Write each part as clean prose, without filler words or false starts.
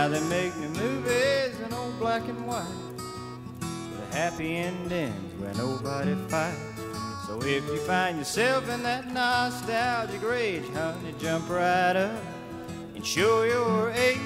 Now they make new movies in old black and white. The happy endings where nobody fights. So if you find yourself in that nostalgic rage, honey, jump right up and show your age.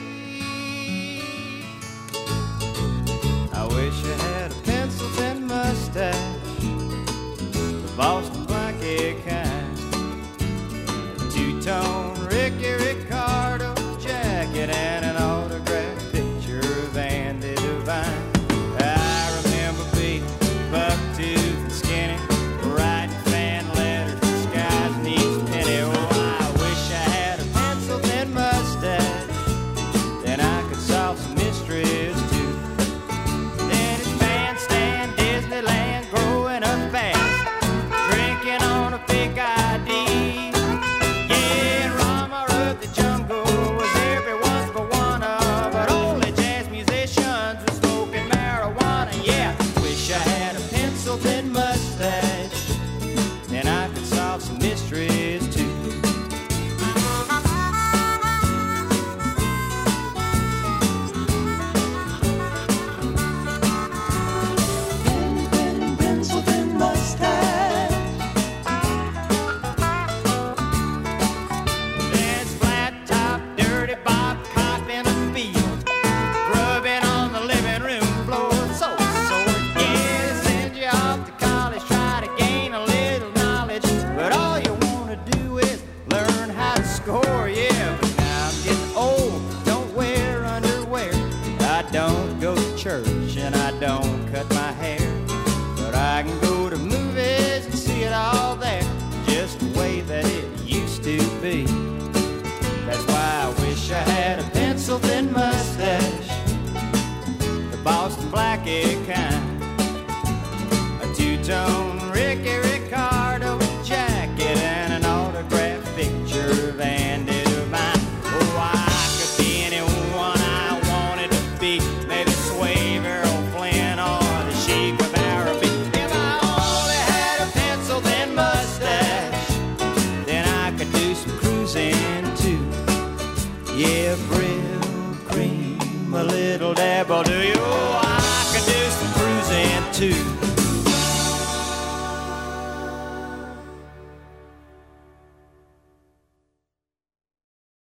I wish I had a pencil thin mustache, the Boston black egg kind, a two-tone Ricky Ricardo jacket, and an autographed picture of Andy Devine. I remember being buck-toothed and skinny, writing fan letters disguised in each penny. Oh, I wish I had a pencil thin mustache, then I could solve some mysteries too. Then it's Bandstand, Disneyland, growing up fast, drinking on a fake ID. Yeah, Rama of the jungle was everyone's but one of, but only jazz musicians were smoking marijuana. Yeah, wish I had a pencil thin mustache, then I could solve some mysteries too. Pencil thin mustache. There's flat top, dirty Bob cop in a field, grubbing on the living room floor. So yeah, send you off to college, try to gain a little knowledge, but all you want to do is learn how to score. Yeah, but now I'm getting old, don't wear underwear, I don't go to church, and I don't cut my hair, but I can go to movies and see it all there, just the way that it used to be. That's why I wish I had a pencil thin mustache, the Boston black egg kind, a two-tone Ricky Ricardo jacket, and an autographed picture of Andy Devine. Oh, I could be anyone I wanted to be, maybe Swave, Errol Flynn, or the Sheik of Araby. If I only had a pencil thin mustache, then I could do some cruising too. Yeah, Brill cream, a little dab will do you